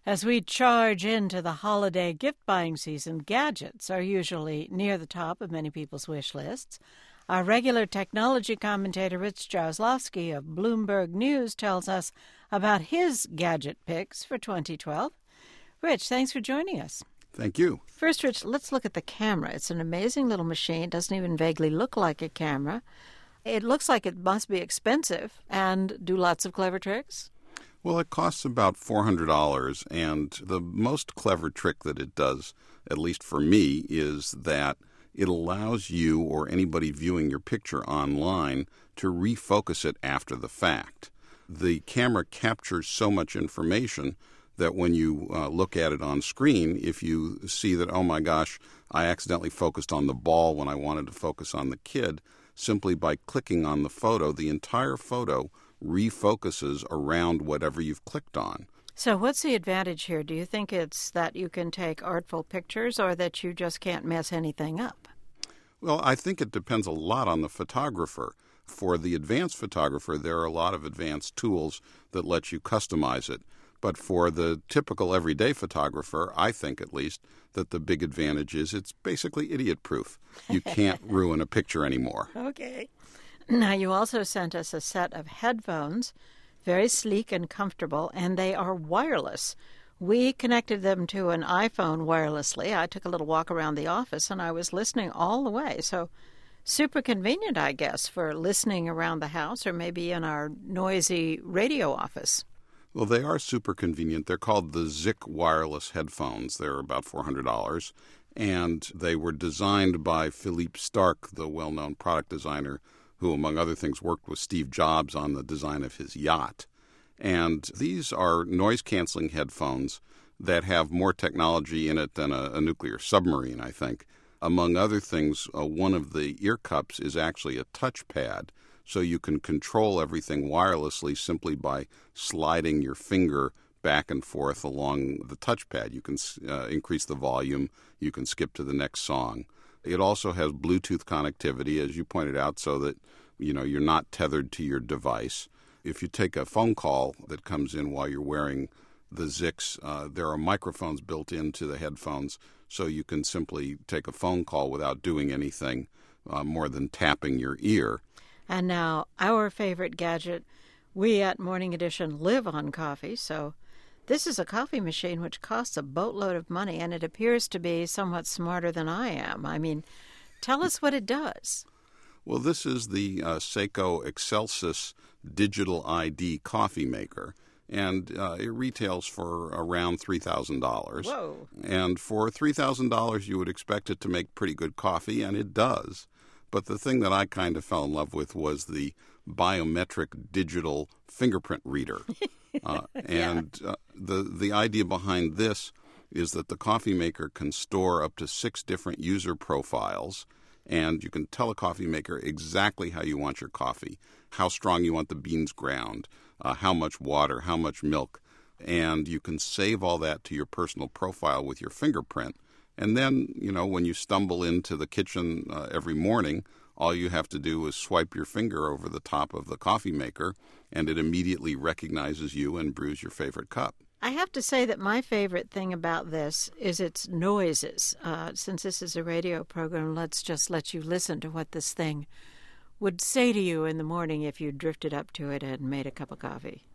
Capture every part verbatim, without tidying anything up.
As we charge into the holiday gift-buying season, gadgets are usually near the top of many people's wish lists. Our regular technology commentator, Rich Jaroslawski of Bloomberg News, tells us about his gadget picks for twenty twelve. Rich, thanks for joining us. Thank you. First, Rich, let's look at the camera. It's an amazing little machine. It doesn't even vaguely look like a camera. It looks like it must be expensive and do lots of clever tricks. Well, it costs about four hundred dollars, and the most clever trick that it does, at least for me, is that it allows you or anybody viewing your picture online to refocus it after the fact. The camera captures so much information that when you uh, look at it on screen, if you see that, oh my gosh, I accidentally focused on the ball when I wanted to focus on the kid, simply by clicking on the photo, the entire photo refocuses around whatever you've clicked on. So what's the advantage here? Do you think it's that you can take artful pictures or that you just can't mess anything up? Well, I think it depends a lot on the photographer. For the advanced photographer, there are a lot of advanced tools that let you customize it. But for the typical everyday photographer, I think at least, that the big advantage is it's basically idiot-proof. You can't ruin a picture anymore. Okay. Now, you also sent us a set of headphones, very sleek and comfortable, and they are wireless. We connected them to an iPhone wirelessly. I took a little walk around the office, and I was listening all the way. So super convenient, I guess, for listening around the house or maybe in our noisy radio office. Well, they are super convenient. They're called the Zic wireless headphones. They're about four hundred dollars, and they were designed by Philippe Starck, the well-known product designer who, among other things, worked with Steve Jobs on the design of his yacht. And these are noise-canceling headphones that have more technology in it than a, a nuclear submarine, I think. Among other things, uh, one of the ear cups is actually a touchpad, so you can control everything wirelessly simply by sliding your finger back and forth along the touchpad. You can uh, increase the volume, you can skip to the next song. It also has Bluetooth connectivity, as you pointed out, so that you know you're not tethered to your device. If you take a phone call that comes in while you're wearing the Zics, uh, there are microphones built into the headphones, so you can simply take a phone call without doing anything uh, more than tapping your ear. And now, our favorite gadget. We at Morning Edition live on coffee, so this is a coffee machine which costs a boatload of money, and it appears to be somewhat smarter than I am. I mean, tell us what it does. Well, this is the uh, Seiko Excelsis Digital I D coffee maker, and uh, it retails for around three thousand dollars. Whoa. And for three thousand dollars, you would expect it to make pretty good coffee, and it does. But the thing that I kind of fell in love with was the biometric digital fingerprint reader. Uh, and uh, the the idea behind this is that the coffee maker can store up to six different user profiles, and you can tell a coffee maker exactly how you want your coffee, how strong you want the beans ground, uh, how much water, how much milk, and you can save all that to your personal profile with your fingerprint. And then, you know, when you stumble into the kitchen uh, every morning, all you have to do is swipe your finger over the top of the coffee maker, and it immediately recognizes you and brews your favorite cup. I have to say that my favorite thing about this is its noises. Uh, since this is a radio program, let's just let you listen to what this thing would say to you in the morning if you drifted up to it and made a cup of coffee.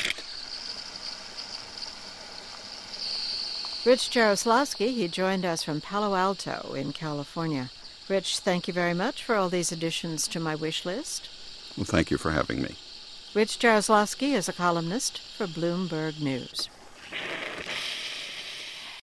Rich Jaroslawski, he joined us from Palo Alto in California. Rich, thank you very much for all these additions to my wish list. Well, thank you for having me. Rich Jaroslawski is a columnist for Bloomberg News.